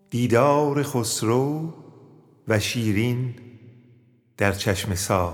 دیدار خسرو و شیرین در چشم سار.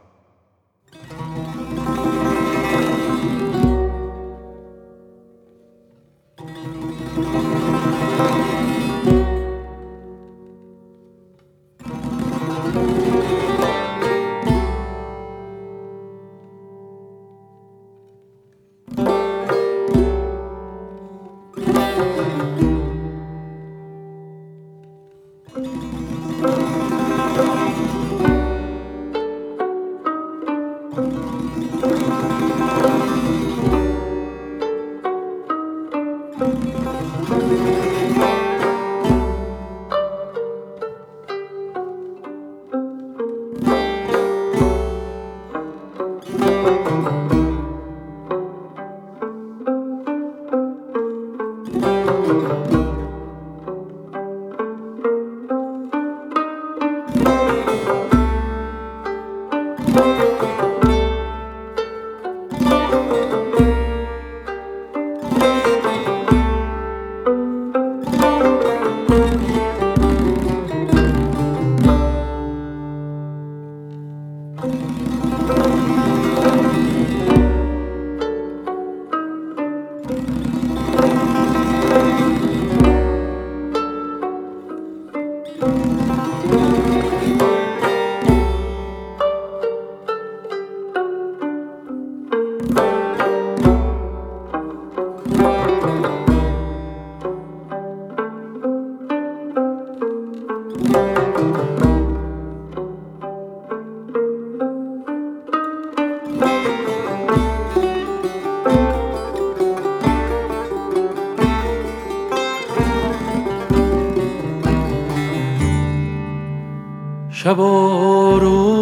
شب و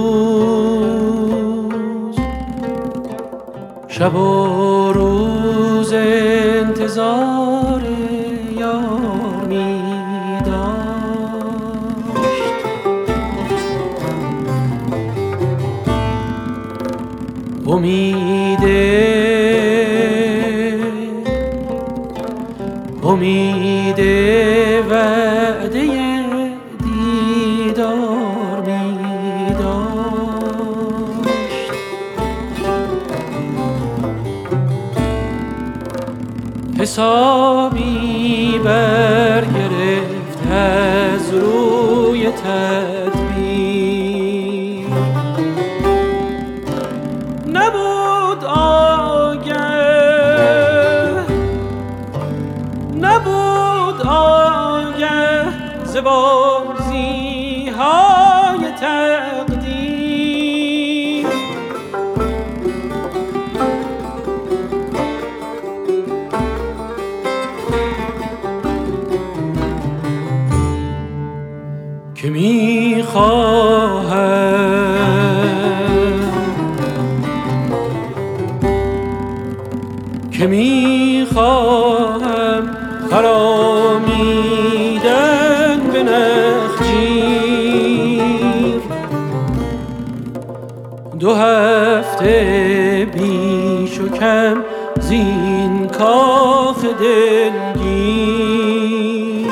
روز، شب و روز انتظار یار می داشت. امید وعده دیدار می داشت. حسابی برگرفت از روی تدبیر، نبود آگه ز بازی های تقدیر. که میخواهم خرامیدن به نخجیر. 2 هفته بیش و کم زین کاخ دلگیر.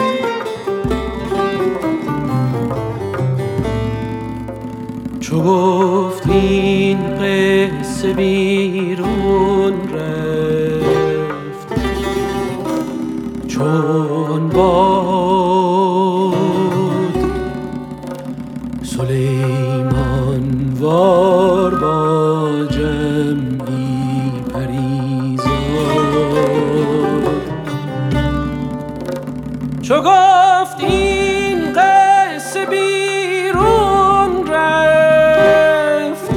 چو گفت این قصه بیرون رفت، چون باد سلیمان وار با جمعی پریزاد. چو گفت این قصه بیرون رفت،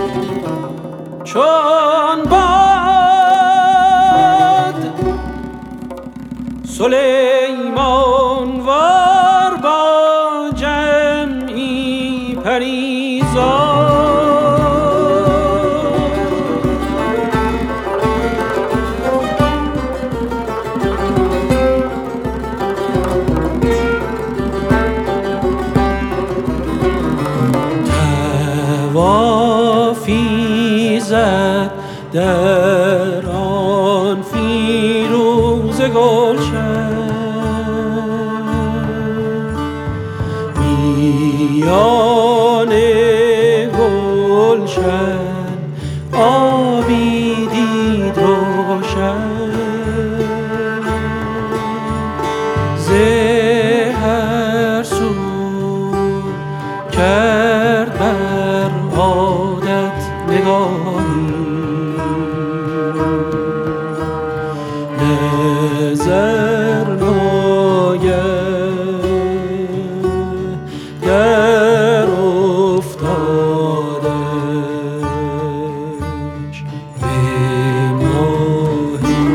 چون باد سلیمان وار با جمعی پریزاد. توافی زد در آن فیروز گلشن، میان گلشن آبی دید روشن، ز هر سو کرد بر عادت نگاهی، نظر ناید در افتادش به ماهی.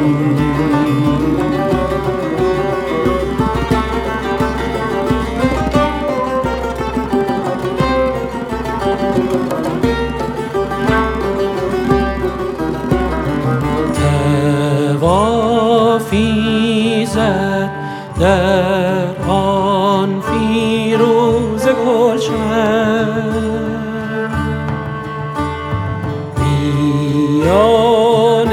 طوافی زد در آن فیروزه گلشن، میان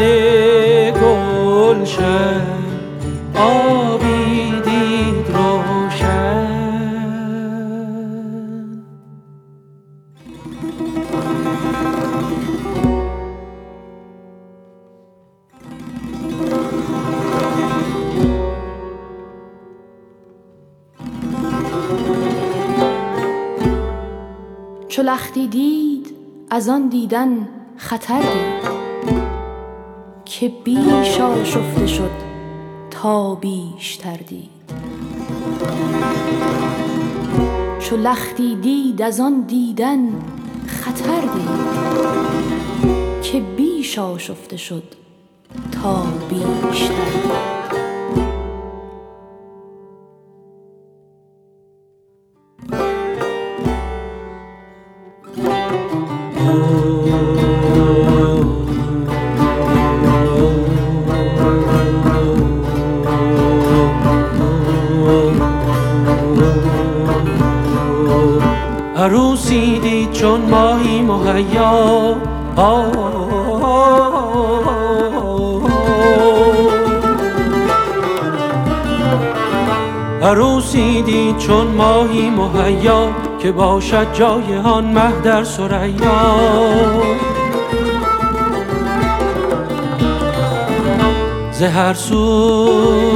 گلشن آبی دید روشن. چو لختی دید از آن دیدن خطر دید، که بیش آشفته شد تا بیشتر دید. چو لختی دید از آن دیدن خطر دید، که بیش آشفته شد تا بیشتر دید. عروسی دید چون ماهی مهیا، عروسی دید چون ماهی مهیا، که باشد جای آن مه در ثریا. ز هر سو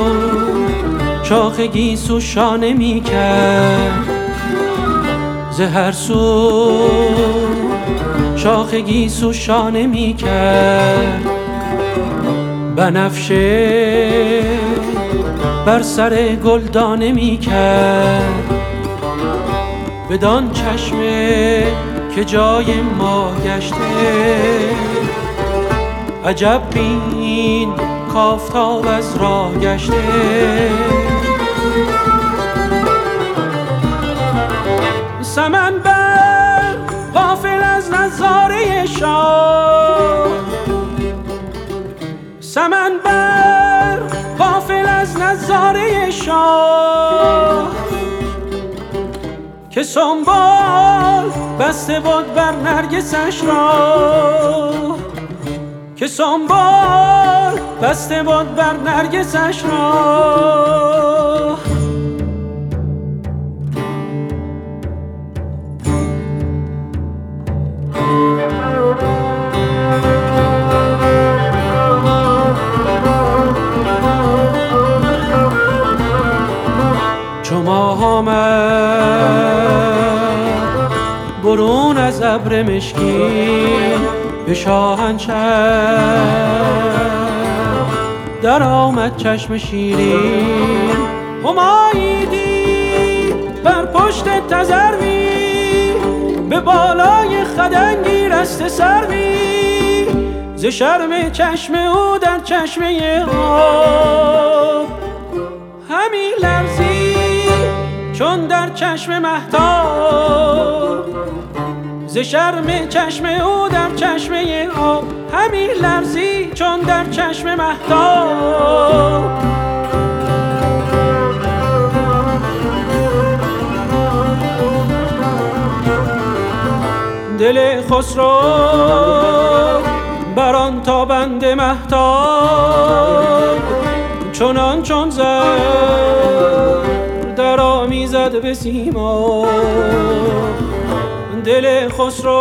شاخ گیسو شانه می کرد، ز هر سو شاخ گیسو شانه می کرد. بنفشه بر سر گلدانه می کرد، بدان چشمه که جای ما گشته. عجب بین کافتاب از راه گشته. سمن بر غافل از نظاره شاه، سمن بر غافل از نظاره شاه، که سنبال بسته بود بر نرگسش را، که سنبال بسته بود بر نرگسش را. چو ماه آمد برون از ابر مشکین، به شاهنشهر در آمد چشم شیرین. همایی دید بر پشت تذروی، به بالای خدنگی رسته سروی. ز شرم چشم او در چشمه آب همی لرزی چون در چشم مهتاب. ز شرم چشم او در چشمه آب همی لرزی چون در چشم مهتاب. دل خسرو بران تابند مهتاب، چنان چون زر در در آمیزد به سیما. دل خسرو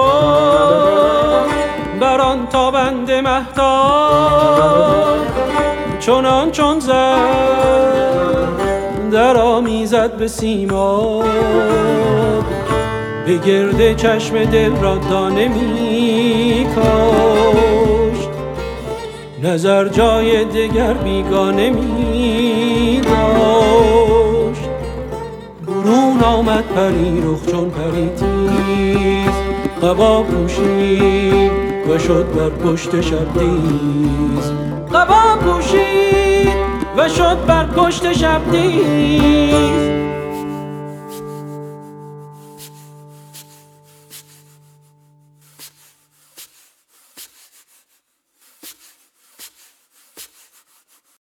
بران تابند مهتاب چنان چون زد در آمیزد به سیما. به گرد چشم دل را دانه می کاشت، نظر جای دگر بیگانه می داشت. برون آمد پری رخ چون پری تیز، قبا پوشید و شد بر پشت شبدیز. قبا پوشید و شد بر پشت شبدیز.